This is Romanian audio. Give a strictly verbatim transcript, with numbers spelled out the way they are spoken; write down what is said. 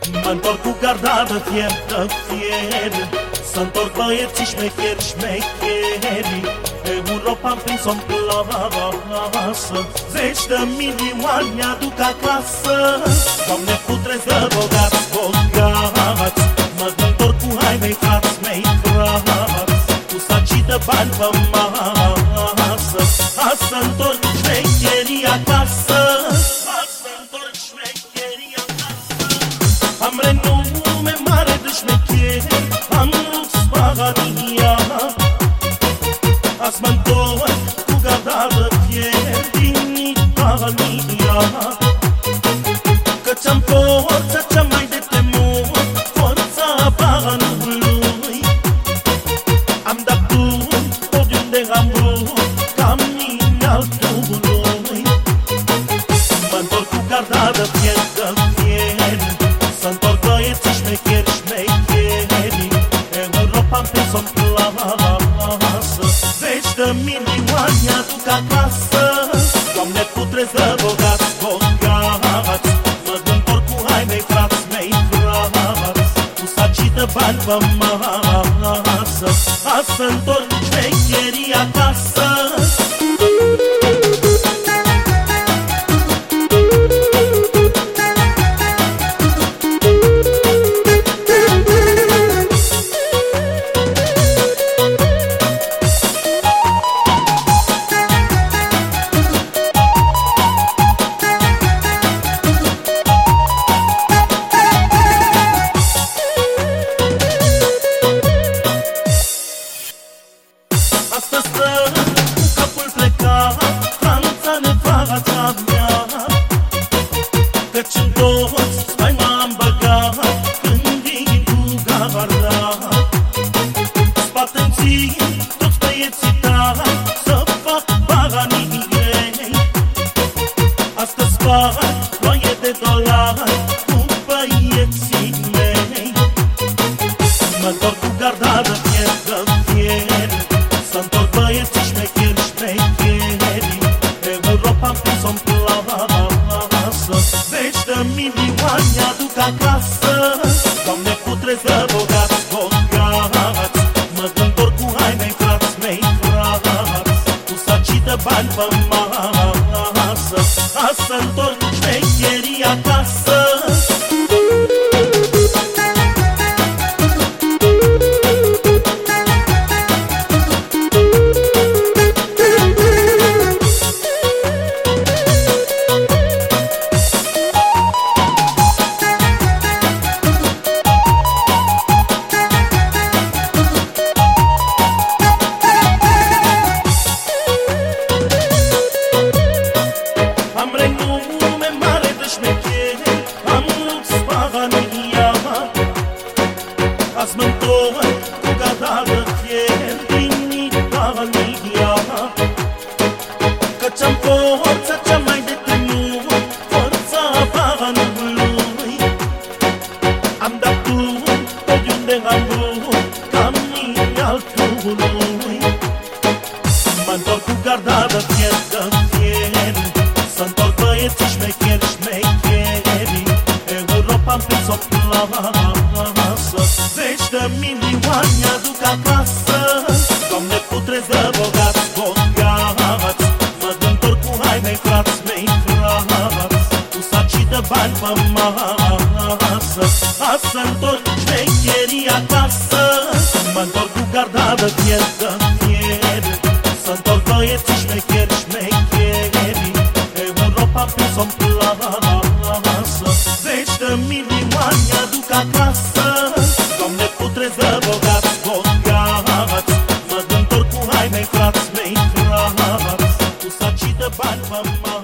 Mă-ntorc cu gardadă fier de fier, să-ntorc băieții șmecheri, șmecheri. Europa am prins-o-n plasă, zeci de milioane aduc acasă. Doamne, puteți de bogați, bogați, mă-ntorc cu hai mei frați, mei frați, cu sacii de bani pe masă. A să-ntorc șmecherii acasă, a să-ntorc șmecherii acasă. Am renume mare de șmecheri, am lux Spahania. Azi mă-ntorc cu gardadă fier din Italia, căci am forța cea mai de temut, forța banului. Am dat drum oriunde am vrut, ca mine altului. Mă-ntorc cu gardadă fier de fier, să-ntorc băieții șmecheri, șmecheri. Europa-n prins-o-n plasă, zeci de milioane aduc acasă. Doamne, puteți de bogați, bogați, mă-ntorc cu hai mei frați, mei frați, cu sacii de bani pe masă. A să-ntorc șmecherii acasă. Astăzi stă cu capul plecat, Franța-ne fața mea, căci-n toți spaima am băgat când vin cu garda. Spate-mi țin toți băieții tari să fac banii grei. Astăzi fac ploaie de dolari cu băieții mei. Mă-ntorc cu gardadă fier de fier, să-ntorc băieții șmecheri, șmecheri. Europa-n prins-o-n plasă, zeci de milioane aduc acasă. Doamne, puteți de bogați, bogați, mă-ntorc cu hai mei frați, mei frați, cu sacii de bani pe masă. A să-ntorc șmecherii acasă. Am renume mare de șmecheri, am lux Spahania. Azi mă-ntorc cu gardadă fier din Italia, căci am forța cea mai de temut, forța banului. Am dat drum oriunde am vrut, ca mine altului. Mă-ntorc cu gardadă fier de fier, să-ntorc băieții șmecheri, șmecheri. Europa-n prins-o plasă, zeci de milioane aduc acasă. Doamne, puteți de bogați, bogați, mă-ntorc cu hai mei frați, mei frați, cu sacii de bani pe masă. A să-ntorc șmecherii acasă. Mă-ntorc cu gardadă fier de fier, să-ntorc băieții șmecheri, șmecheri. Europa-n prins-o-n plasă, zeci de milioane aduc acasă. Doamne, puteți de bogați, bogați, mă-ntorc cu hai mei frați, mei frați, cu sacii de bani pe masă.